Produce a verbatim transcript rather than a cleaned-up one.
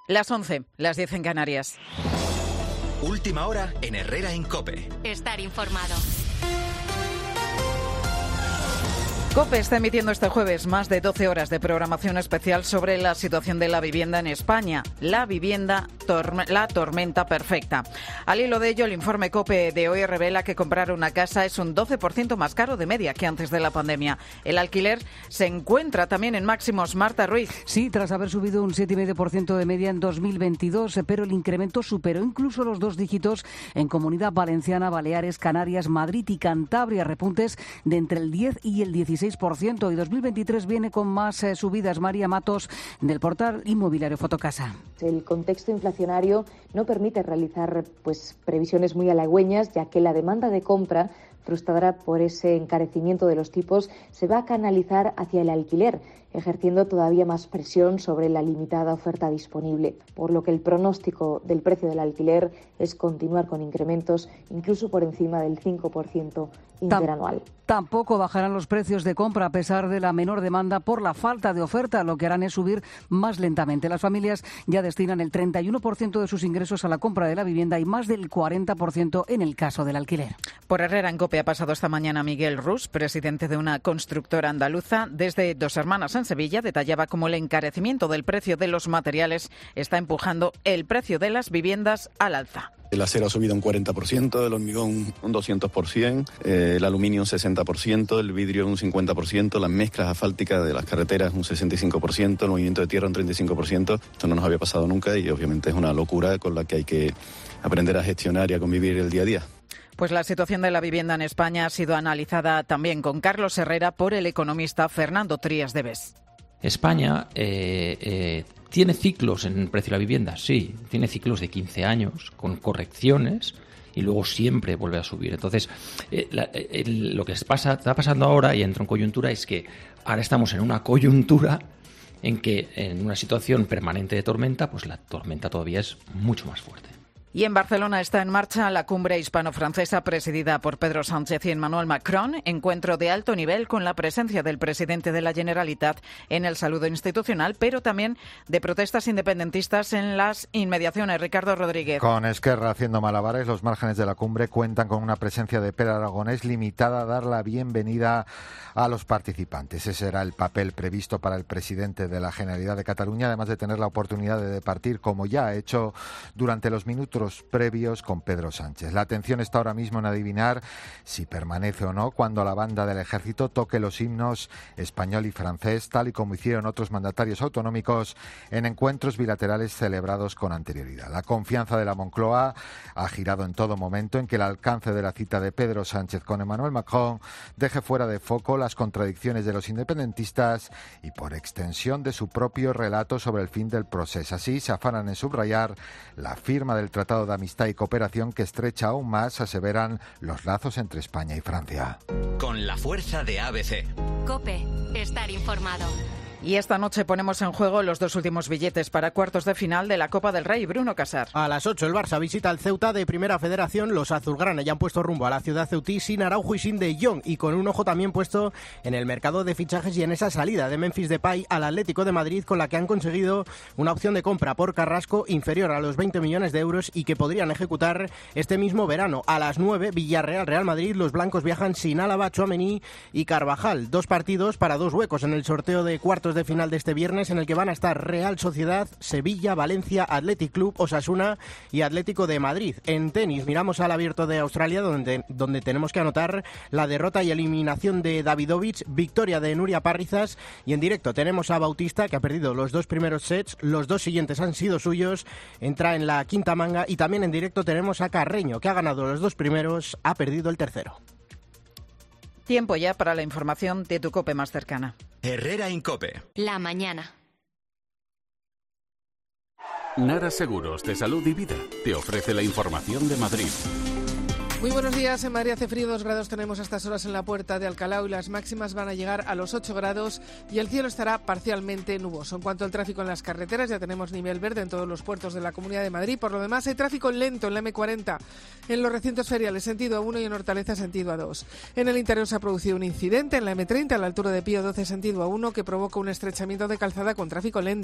Las once, las diez en Canarias. Última hora en Herrera en COPE. Estar informado. COPE está emitiendo este jueves más de doce horas de programación especial sobre la situación de la vivienda en España. La vivienda, torme- la tormenta perfecta. Al hilo de ello, el informe COPE de hoy revela que comprar una casa es un doce por ciento más caro de media que antes de la pandemia. El alquiler se encuentra también en máximos. Marta Ruiz. Sí, tras haber subido un siete coma cinco por ciento de media en dos mil veintidós, pero el incremento superó incluso los dos dígitos en Comunidad Valenciana, Baleares, Canarias, Madrid y Cantabria, repuntes de entre el diez y el dieciséis por ciento, y dos mil veintitrés viene con más eh, subidas. María Matos, del portal inmobiliario Fotocasa. El contexto inflacionario no permite realizar pues previsiones muy halagüeñas, ya que la demanda de compra, frustrada por ese encarecimiento de los tipos, se va a canalizar hacia el alquiler, ejerciendo todavía más presión sobre la limitada oferta disponible, por lo que el pronóstico del precio del alquiler es continuar con incrementos incluso por encima del cinco por ciento interanual. Tampoco bajarán los precios de compra a pesar de la menor demanda por la falta de oferta. Lo que harán es subir más lentamente. Las familias ya destinan el treinta y uno por ciento de sus ingresos a la compra de la vivienda y más del cuarenta por ciento en el caso del alquiler. Por Herrera en COPE ha pasado esta mañana Miguel Rus, presidente de una constructora andaluza. Desde Dos Hermanas en Sevilla detallaba cómo el encarecimiento del precio de los materiales está empujando el precio de las viviendas al alza. El acero ha subido un cuarenta por ciento, el hormigón un doscientos por ciento, eh, el aluminio un sesenta por ciento, el vidrio un cincuenta por ciento, las mezclas asfálticas de las carreteras un sesenta y cinco por ciento, el movimiento de tierra un treinta y cinco por ciento. Esto no nos había pasado nunca y obviamente es una locura con la que hay que aprender a gestionar y a convivir el día a día. Pues la situación de la vivienda en España ha sido analizada también con Carlos Herrera por el economista Fernando Trías de Bes. España eh, eh, tiene ciclos en el precio de la vivienda, sí, tiene ciclos de quince años con correcciones y luego siempre vuelve a subir. Entonces, eh, la, el, lo que pasa, está pasando ahora, y entro en coyuntura, es que ahora estamos en una coyuntura en que en una situación permanente de tormenta, pues la tormenta todavía es mucho más fuerte. Y en Barcelona está en marcha la cumbre hispano-francesa presidida por Pedro Sánchez y Emmanuel Macron, encuentro de alto nivel con la presencia del presidente de la Generalitat en el saludo institucional, pero también de protestas independentistas en las inmediaciones. Ricardo Rodríguez. Con Esquerra haciendo malabares, los márgenes de la cumbre cuentan con una presencia de Pere Aragonés limitada a dar la bienvenida a los participantes. Ese será el papel previsto para el presidente de la Generalidad de Cataluña, además de tener la oportunidad de departir, como ya ha hecho durante los minutos previos con Pedro Sánchez. La atención está ahora mismo en adivinar si permanece o no cuando la banda del ejército toque los himnos español y francés, tal y como hicieron otros mandatarios autonómicos en encuentros bilaterales celebrados con anterioridad. La confianza de la Moncloa ha girado en todo momento en que el alcance de la cita de Pedro Sánchez con Emmanuel Macron deje fuera de foco las contradicciones de los independentistas y, por extensión, de su propio relato sobre el fin del proceso. Así se afanan en subrayar la firma del Tratado de Amistad y Cooperación que estrecha aún más, aseveran, los lazos entre España y Francia. Con la fuerza de A B C. COPE, estar informado. Y esta noche ponemos en juego los dos últimos billetes para cuartos de final de la Copa del Rey. Bruno Casar. A las ocho el Barça visita al Ceuta de Primera Federación. Los azulgrana ya han puesto rumbo a la ciudad ceutí sin Araujo y sin De Jong, y con un ojo también puesto en el mercado de fichajes y en esa salida de Memphis Depay al Atlético de Madrid, con la que han conseguido una opción de compra por Carrasco inferior a los veinte millones de euros y que podrían ejecutar este mismo verano. A las nueve, Villarreal Real Madrid. Los blancos viajan sin Álava, Tchouaméni y Carvajal. Dos partidos para dos huecos en el sorteo de cuartos de final de este viernes, en el que van a estar Real Sociedad, Sevilla, Valencia, Athletic Club, Osasuna y Atlético de Madrid. En tenis miramos al Abierto de Australia, donde, donde tenemos que anotar la derrota y eliminación de Davidovich, victoria de Nuria Parrizas, y en directo tenemos a Bautista, que ha perdido los dos primeros sets, los dos siguientes han sido suyos, entra en la quinta manga, y también en directo tenemos a Carreño, que ha ganado los dos primeros, ha perdido el tercero. Tiempo ya para la información de tu COPE más cercana. Herrera en COPE. La mañana. Nara Seguros de Salud y Vida te ofrece la información de Madrid. Muy buenos días. En Madrid hace frío, dos grados tenemos a estas horas en la Puerta de Alcalá, y las máximas van a llegar a los ocho grados y el cielo estará parcialmente nuboso. En cuanto al tráfico en las carreteras, ya tenemos nivel verde en todos los puertos de la Comunidad de Madrid. Por lo demás, hay tráfico lento en la eme cuarenta, en los recintos feriales sentido A uno y en Hortaleza sentido A dos. En el interior se ha producido un incidente en la eme treinta a la altura de Pío doce sentido A uno que provoca un estrechamiento de calzada con tráfico lento.